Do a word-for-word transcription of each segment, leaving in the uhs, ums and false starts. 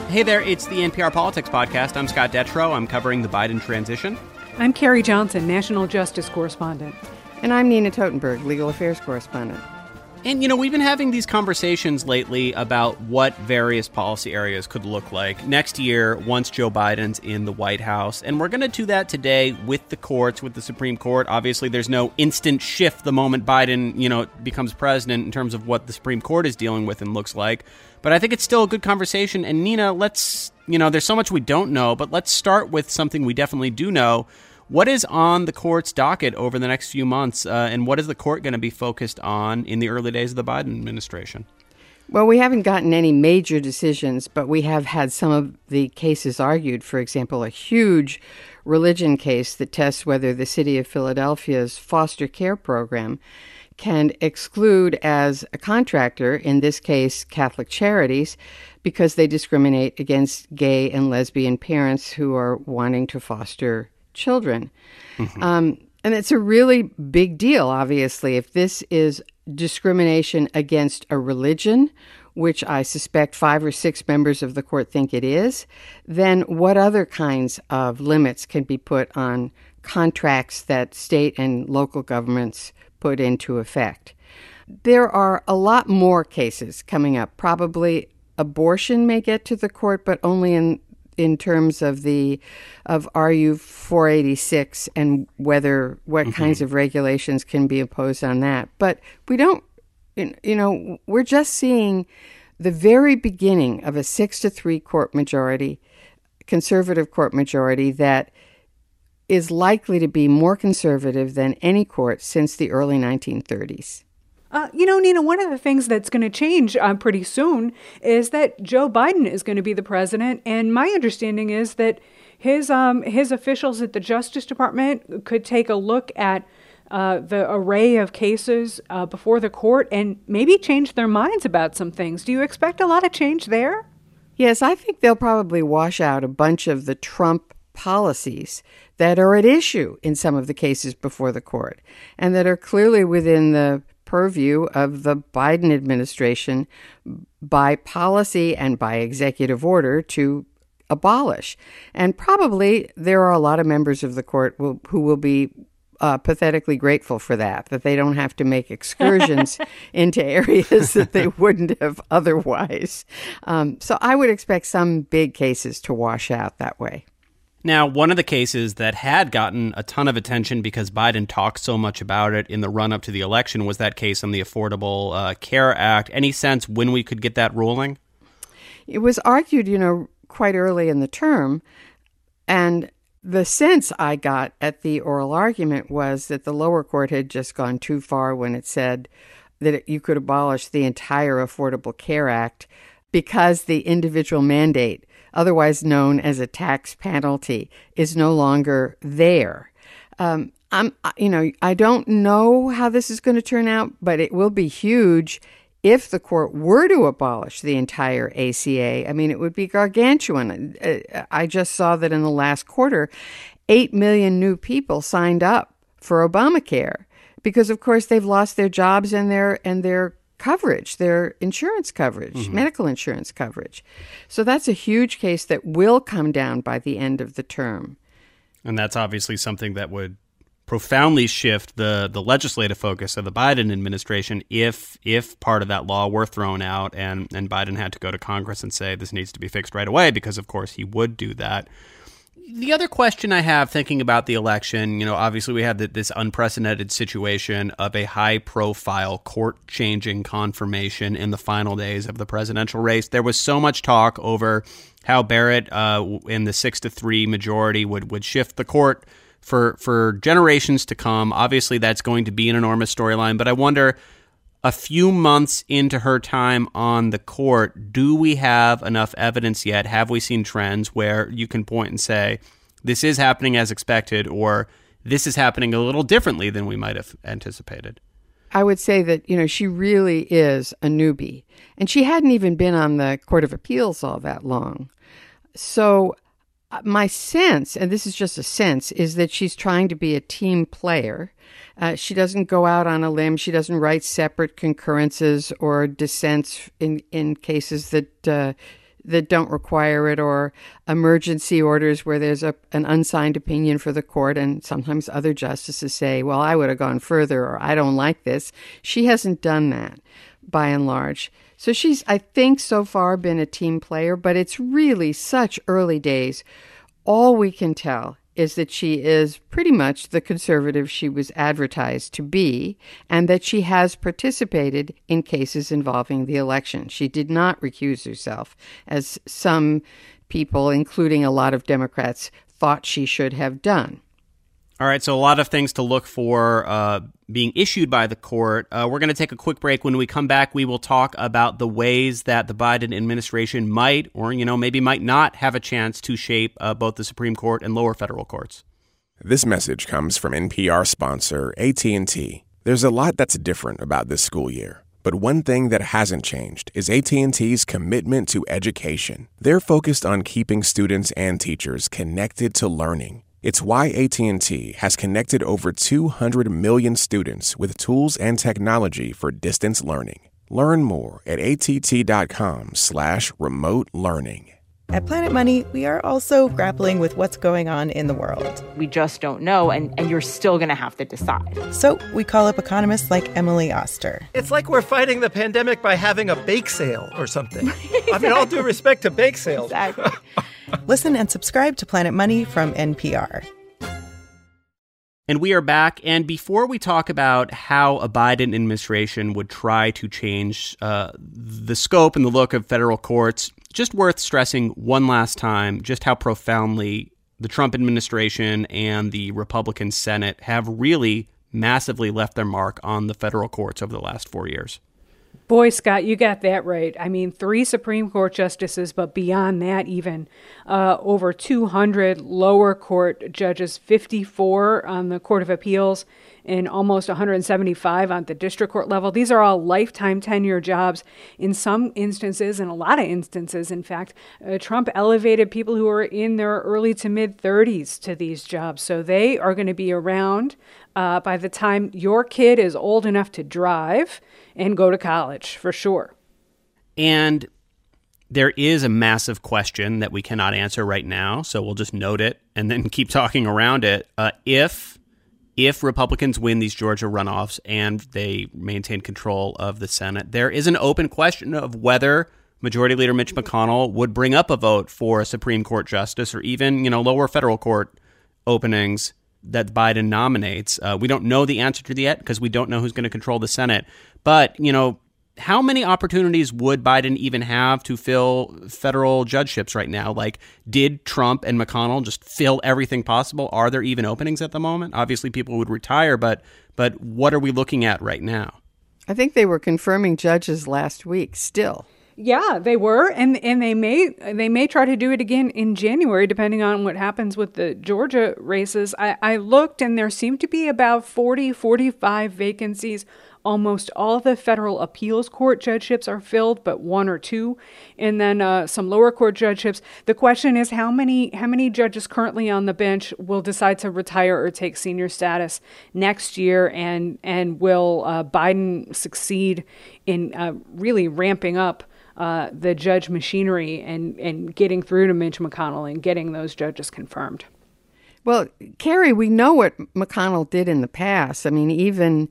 Hey there, it's the N P R Politics Podcast. I'm Scott Detrow. I'm covering the Biden transition. I'm Carrie Johnson, National Justice Correspondent. And I'm Nina Totenberg, Legal Affairs Correspondent. And, you know, we've been having these conversations lately about what various policy areas could look like next year once Joe Biden's in the White House. And we're going to do that today with the courts, with the Supreme Court. Obviously, there's no instant shift the moment Biden, you know, becomes president in terms of what the Supreme Court is dealing with and looks like. But I think it's still a good conversation. And Nina, let's, you know, there's so much we don't know, but let's start with something we definitely do know. What is on the court's docket over the next few months, uh, and what is the court going to be focused on in the early days of the Biden administration? Well, we haven't gotten any major decisions, but we have had some of the cases argued. For example, a huge religion case that tests whether the city of Philadelphia's foster care program can exclude as a contractor, in this case, Catholic Charities, because they discriminate against gay and lesbian parents who are wanting to foster children. Mm-hmm. Um, and it's a really big deal, obviously. If this is discrimination against a religion, which I suspect five or six members of the court think it is, then what other kinds of limits can be put on contracts that state and local governments put into effect? There are a lot more cases coming up. Probably abortion may get to the court, but only in in terms of the of R U four eighty-six and whether what mm-hmm. kinds of regulations can be imposed on that. But we don't, you know, we're just seeing the very beginning of a six to three court majority, conservative court majority that is likely to be more conservative than any court since the early nineteen thirties. Uh, you know, Nina, one of the things that's going to change uh, pretty soon is that Joe Biden is going to be the president. And my understanding is that his um, his officials at the Justice Department could take a look at uh, the array of cases uh, before the court and maybe change their minds about some things. Do you expect a lot of change there? Yes, I think they'll probably wash out a bunch of the Trump policies that are at issue in some of the cases before the court and that are clearly within the purview of the Biden administration by policy and by executive order to abolish. And probably there are a lot of members of the court will, who will be uh, pathetically grateful for that, that they don't have to make excursions into areas that they wouldn't have otherwise. Um, so I would expect some big cases to wash out that way. Now, one of the cases that had gotten a ton of attention because Biden talked so much about it in the run-up to the election was that case on the Affordable uh, Care Act. Any sense when we could get that ruling? It was argued, you know, quite early in the term, and the sense I got at the oral argument was that the lower court had just gone too far when it said that it, you could abolish the entire Affordable Care Act because the individual mandate, otherwise known as a tax penalty, is no longer there. Um, I'm, you know, I don't know how this is going to turn out, but it will be huge if the court were to abolish the entire A C A. I mean, it would be gargantuan. I just saw that in the last quarter, eight million new people signed up for Obamacare because, of course, they've lost their jobs and their and their coverage, their insurance coverage, mm-hmm. medical insurance coverage. So that's a huge case that will come down by the end of the term. And that's obviously something that would profoundly shift the, the legislative focus of the Biden administration if if part of that law were thrown out and, and Biden had to go to Congress and say this needs to be fixed right away, because, of course, he would do that. The other question I have thinking about the election, you know, obviously we had this unprecedented situation of a high-profile court-changing confirmation in the final days of the presidential race. There was so much talk over how Barrett, uh, in the six to three majority, would, would shift the court for, for generations to come. Obviously, that's going to be an enormous storyline, but I wonder, a few months into her time on the court, do we have enough evidence yet? Have we seen trends where you can point and say, this is happening as expected, or this is happening a little differently than we might have anticipated? I would say that, you know, she really is a newbie, and she hadn't even been on the Court of Appeals all that long. So my sense, and this is just a sense, is that she's trying to be a team player. Uh, she doesn't go out on a limb. She doesn't write separate concurrences or dissents in, in cases that uh, that don't require it, or emergency orders where there's a, an unsigned opinion for the court, and sometimes other justices say, well, I would have gone further, or I don't like this. She hasn't done that, by and large. So she's, I think, so far been a team player, but it's really such early days. All we can tell is that she is pretty much the conservative she was advertised to be, and that she has participated in cases involving the election. She did not recuse herself, as some people, including a lot of Democrats, thought she should have done. All right, so a lot of things to look for uh, being issued by the court. Uh, we're going to take a quick break. When we come back, we will talk about the ways that the Biden administration might, or, you know, maybe might not have a chance to shape uh, both the Supreme Court and lower federal courts. This message comes from N P R sponsor A T and T. There's a lot that's different about this school year. But one thing that hasn't changed is A T and T's commitment to education. They're focused on keeping students and teachers connected to learning. It's why A T and T has connected over two hundred million students with tools and technology for distance learning. Learn more at att.com slash remote learning. At Planet Money, we are also grappling with what's going on in the world. We just don't know, and, and you're still going to have to decide. So we call up economists like Emily Oster. It's like we're fighting the pandemic by having a bake sale or something. I mean, all due respect to bake sales. Exactly. Listen and subscribe to Planet Money from N P R. And we are back. And before we talk about how a Biden administration would try to change uh, the scope and the look of federal courts, just worth stressing one last time just how profoundly the Trump administration and the Republican Senate have really massively left their mark on the federal courts over the last four years. Boy, Scott, you got that right. I mean, three Supreme Court justices, but beyond that even, uh, over two hundred lower court judges, fifty-four on the Court of Appeals, and almost one hundred seventy-five on the district court level. These are all lifetime tenure jobs. In some instances, in a lot of instances, in fact, uh, Trump elevated people who are in their early to mid-thirties to these jobs. So they are going to be around uh, by the time your kid is old enough to drive and go to college, for sure. And there is a massive question that we cannot answer right now, so we'll just note it and then keep talking around it. Uh, if if Republicans win these Georgia runoffs and they maintain control of the Senate, there is an open question of whether Majority Leader Mitch McConnell would bring up a vote for a Supreme Court justice or even, you know, lower federal court openings that Biden nominates. Uh, we don't know the answer to that yet because we don't know who's going to control the Senate. But, you know, how many opportunities would Biden even have to fill federal judgeships right now? Like, did Trump and McConnell just fill everything possible? Are there even openings at the moment? Obviously, people would retire, but but what are we looking at right now? I think they were confirming judges last week still. Yeah, they were, and and they may they may try to do it again in January, depending on what happens with the Georgia races. I, I looked, and there seemed to be about forty, forty-five vacancies. Almost all the federal appeals court judgeships are filled, but one or two, and then uh, some lower court judgeships. The question is how many how many judges currently on the bench will decide to retire or take senior status next year, and and will uh, Biden succeed in uh, really ramping up Uh, the judge machinery and, and getting through to Mitch McConnell and getting those judges confirmed? Well, Carrie, we know what McConnell did in the past. I mean, even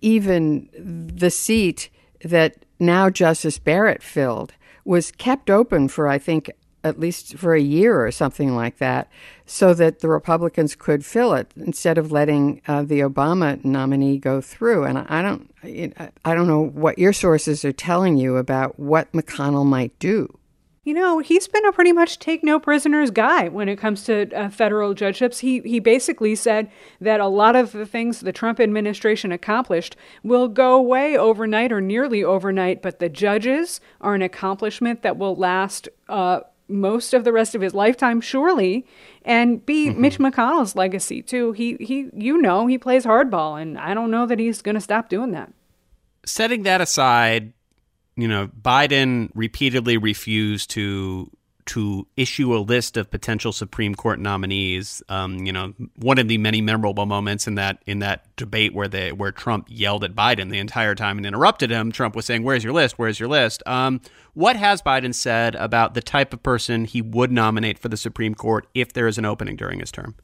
even the seat that now Justice Barrett filled was kept open for, I think, at least for a year or something like that, so that the Republicans could fill it instead of letting uh, the Obama nominee go through. And I don't, I don't know what your sources are telling you about what McConnell might do. You know, he's been a pretty much take no prisoners guy when it comes to uh, federal judgeships. He he basically said that a lot of the things the Trump administration accomplished will go away overnight or nearly overnight, but the judges are an accomplishment that will last uh, most of the rest of his lifetime, surely, and be mm-hmm. Mitch McConnell's legacy, too. He, he, you know, he plays hardball, and I don't know that he's going to stop doing that. Setting that aside, you know, Biden repeatedly refused to to issue a list of potential Supreme Court nominees. Um, you know, one of the many memorable moments in that in that debate where they where Trump yelled at Biden the entire time and interrupted him. Trump was saying, "Where's your list? Where's your list?" Um, what has Biden said about the type of person he would nominate for the Supreme Court if there is an opening during his term?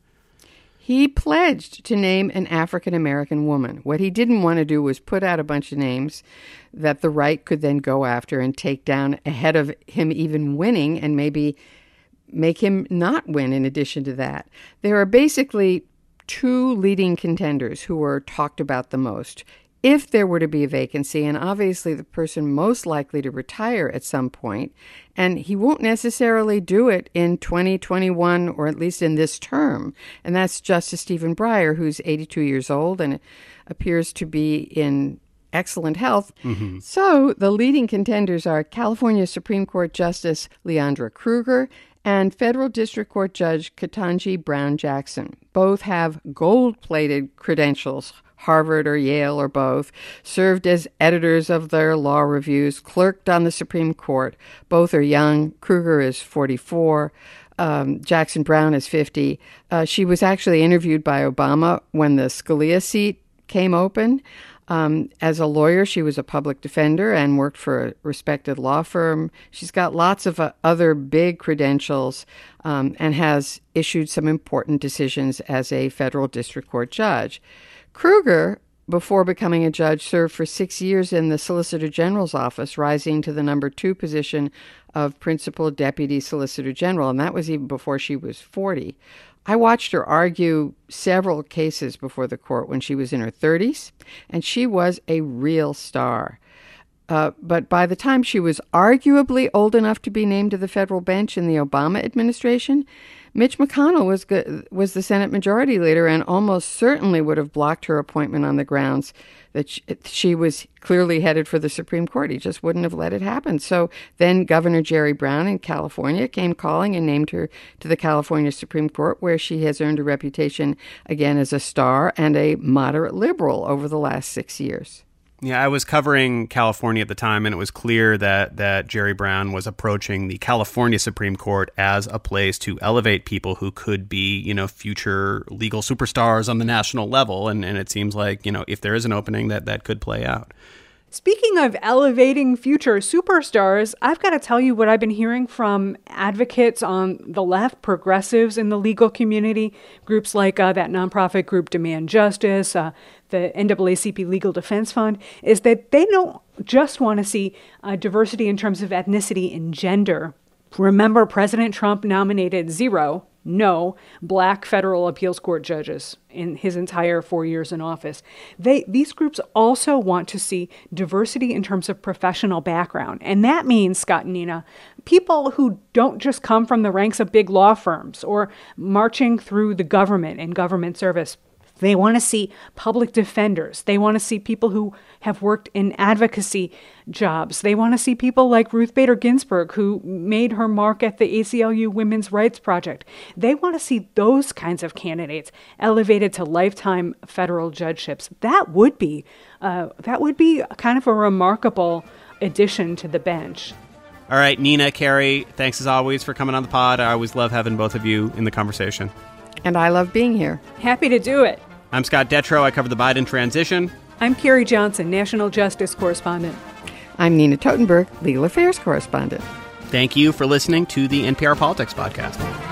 He pledged to name an African-American woman. What he didn't want to do was put out a bunch of names that the right could then go after and take down ahead of him even winning and maybe make him not win in addition to that. There are basically two leading contenders who are talked about the most. If there were to be a vacancy, and obviously the person most likely to retire at some point, and he won't necessarily do it in twenty twenty-one or at least in this term, and that's Justice Stephen Breyer, who's eighty-two years old and appears to be in excellent health. Mm-hmm. So the leading contenders are California Supreme Court Justice Leondra Kruger and Federal District Court Judge Ketanji Brown Jackson. Both have gold-plated credentials, Harvard or Yale or both, served as editors of their law reviews, clerked on the Supreme Court. Both are young. Kruger is forty-four. Um, Jackson Brown is fifty. Uh, she was actually interviewed by Obama when the Scalia seat came open. Um, as a lawyer, she was a public defender and worked for a respected law firm. She's got lots of uh, other big credentials um, and has issued some important decisions as a federal district court judge. Kruger, before becoming a judge, served for six years in the Solicitor General's office, rising to the number two position of Principal Deputy Solicitor General, and that was even before she was forty. I watched her argue several cases before the court when she was in her thirties, and she was a real star. Uh, but by the time she was arguably old enough to be named to the federal bench in the Obama administration, Mitch McConnell was go- was the Senate Majority Leader and almost certainly would have blocked her appointment on the grounds that she, she was clearly headed for the Supreme Court. He just wouldn't have let it happen. So then Governor Jerry Brown in California came calling and named her to the California Supreme Court, where she has earned a reputation again as a star and a moderate liberal over the last six years. Yeah, I was covering California at the time, and it was clear that that Jerry Brown was approaching the California Supreme Court as a place to elevate people who could be, you know, future legal superstars on the national level. And, and it seems like, you know, if there is an opening, that that could play out. Speaking of elevating future superstars, I've got to tell you what I've been hearing from advocates on the left, progressives in the legal community, groups like uh, that nonprofit group Demand Justice, uh, the N double A C P Legal Defense Fund, is that they don't just want to see uh, diversity in terms of ethnicity and gender. Remember, President Trump nominated zero, no, black federal appeals court judges in his entire four years in office. They these groups also want to see diversity in terms of professional background. And that means, Scott and Nina, people who don't just come from the ranks of big law firms or marching through the government and government service. They want to see public defenders. They want to see people who have worked in advocacy jobs. They want to see people like Ruth Bader Ginsburg, who made her mark at the A C L U Women's Rights Project. They want to see those kinds of candidates elevated to lifetime federal judgeships. That would be, uh, that would be kind of a remarkable addition to the bench. All right, Nina, Carrie, thanks as always for coming on the pod. I always love having both of you in the conversation. And I love being here. Happy to do it. I'm Scott Detrow. I cover the Biden transition. I'm Carrie Johnson, National Justice Correspondent. I'm Nina Totenberg, Legal Affairs Correspondent. Thank you for listening to the N P R Politics Podcast.